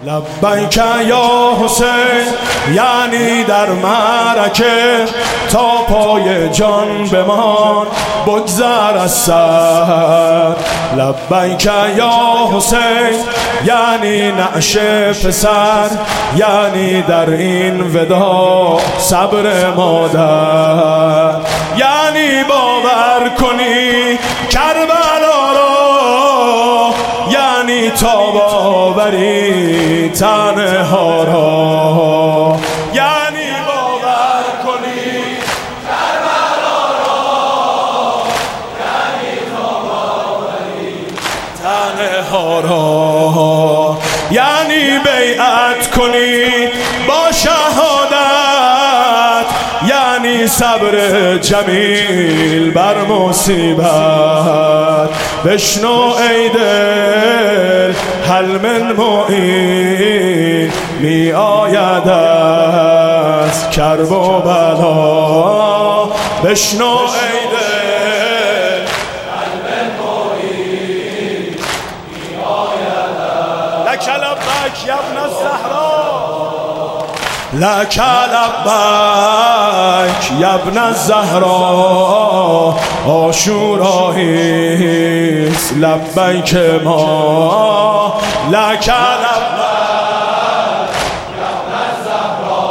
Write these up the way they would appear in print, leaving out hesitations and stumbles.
لبیک یا حسین یعنی در معرکه تا پای جان بمان بگذر از سر. لبیک یا حسین یعنی نعش پسر، یعنی در این ودا صبر مادر، یعنی باور کنی کربلا را، یعنی تاب آوری تنها را، یعنی باور کنی کربلا را، یعنی تاب آوری تنها را، یعنی بیعت کنی با شهادت، یعنی صبر جمیل بر مصیبت. بشنو ای دل هل من معین می آید از کرب و بلا. بشنو ای دل هل من معین می آید لک لبیک یا ابن الزهرا، لک لبیک یا ابن الزهرا. عاشوراییست لبیک ما، لک لبیک یا ابن الزهرا.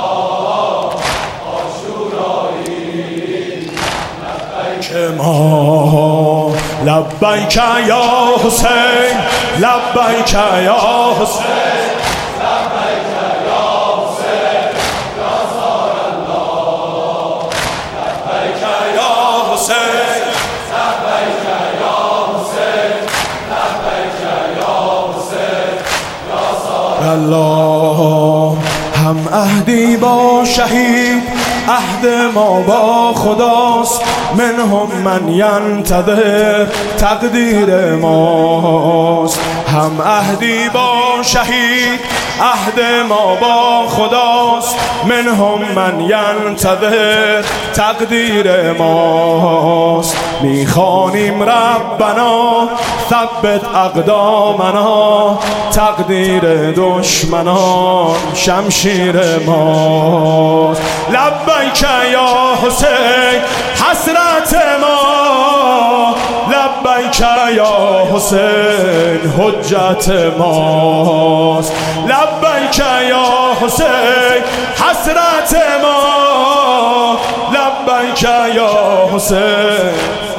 عاشوراییست لبیک ما، لبیک یا حسین، لبیک یا حسین، الله. هم عهدی با شهید عهد ما با خداست، منهم من ینتظر تقدیر ماست. هم عهدی با شهید عهد ما با خداست، منهم من ینتظر تقدیر ماست. میخوانیم ربنا ثبت اقدامنا، تقدیر دشمنان شمشیر ماست. لبیک یا حسین حسرت ما، لبیک یا حسین حجت ماست. لبیک یا حسین حسرت ما، لبیک یا حسین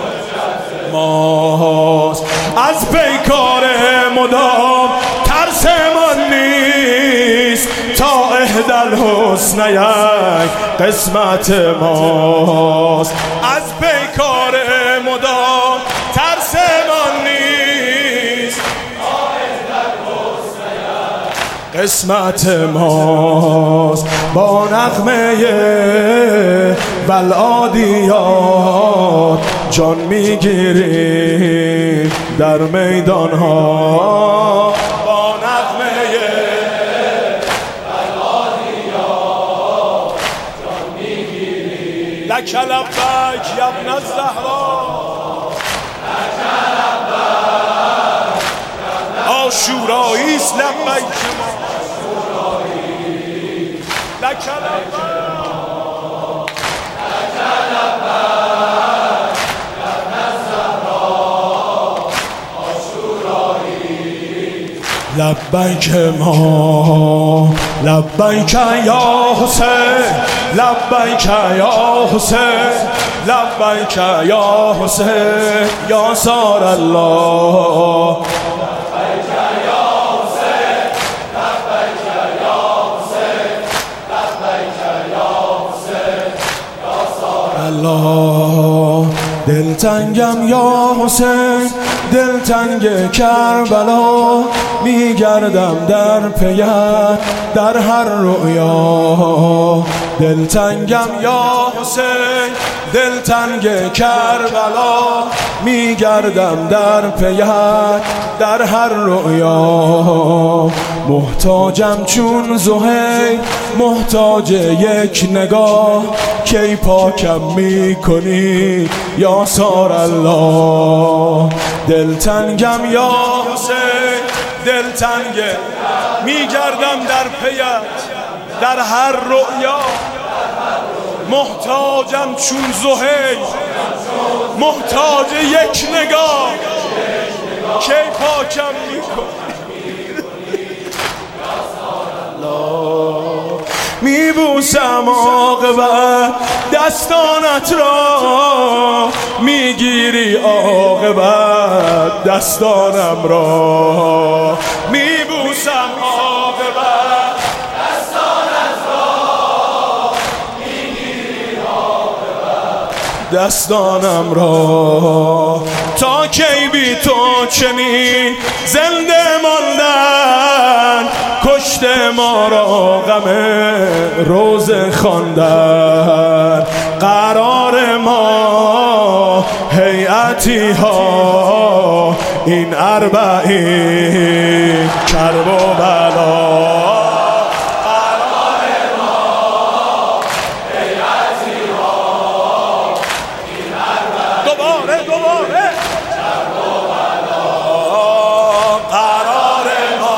ماست. از پیکار مدام ترسمان نیست، تا احدی الحسنیین قسمت ماست. از پیکار مدام ترسمان نیست، تا احدی الحسنیین قسمت ماست. با نغمه بلعادیات جان میگیریم در میدان ها. با نغمه بلعادیات جان میگیریم. لک لبیک یا ابن الزهرا، لک لبیک. عاشوراییست لبیک ما، لک لبیک. لبیک ما، لبیک یا حسین، لبیک یا حسین، لبیک یا حسین یا سار الله. لبیک یا حسین، لبیک یا حسین، لبیک یا حسین یا سار الله. دلتنگم یا حسین، دلتنگ کربلا، میگردم در پیت در هر رؤیا. دلتنگم یا حسین، دلتنگ کربلا، میگردم در پیت در هر رؤیا. محتاجم چون زهیر، محتاج یک نگاه، کی پاکم میکنی یا سار الله. دلتنگم یا حسین، دلتنگه میگردم در پیت در هر رؤیا، محتاجم چون زهیر محتاج یک نگاه، کی پاکم میکنی میبوسم عاقبت دستانت را، میگیری عاقبت دستانم را، میبوسم عاقبت دستانت را، میگیری عاقبت دستانم را. تا کی بی تو چنین زنده ماندن، کشته ما را غم روزه خواندن، قرار ما هیئتی ها این اربعین کرب و بلا، قرار ما هیئتی ها این اربعین دوباره کرب و بلا، قرار ما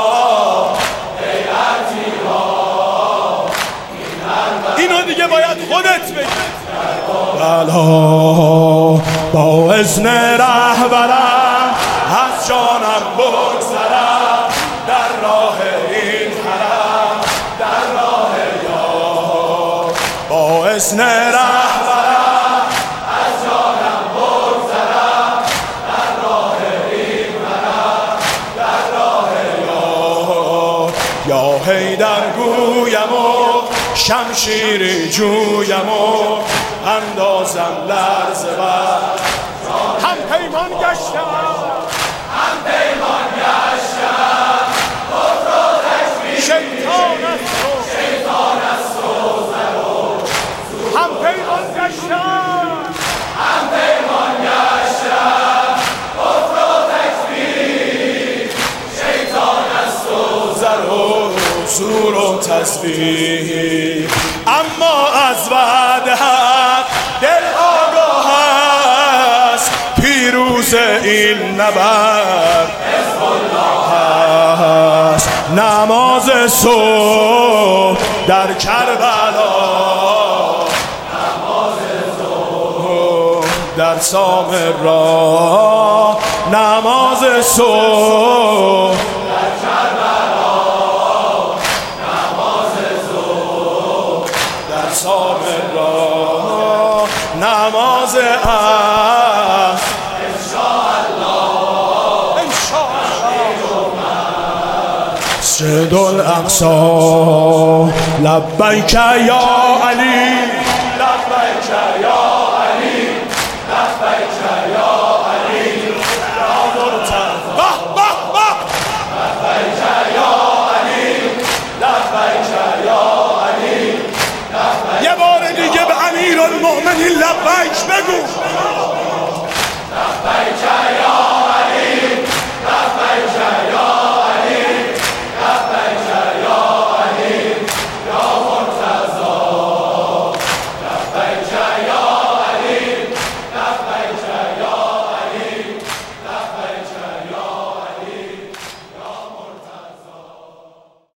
اینو دیگه باید خودت بگی. بلا با اذن رهبرم از جانم بگذرم، در راه این حرم در راه یار، با اذن رهبرم از جانم بگذرم، در راه این حرم در راه یار، یا حیدر گویم و شمشیری جویم و اندازم لرزه بر هم پیمان گشتم، هم پیمان گشتم، کفر و تکفیر شیطان است و زرو، هم پیمان گشتم، هم پیمان گشتم، کفر و تکفیر شیطان است و زرو، زور و تزویر، اما از وعده حق دل آگاه است، پیروز این نبرد حزب الله است، نماز صبح در کربلا، نماز صبح در سامرا، نماز صبح در کربلا، سامرا، نماز عصر انشاءالله مسجد الاقصی لبیک یا علی.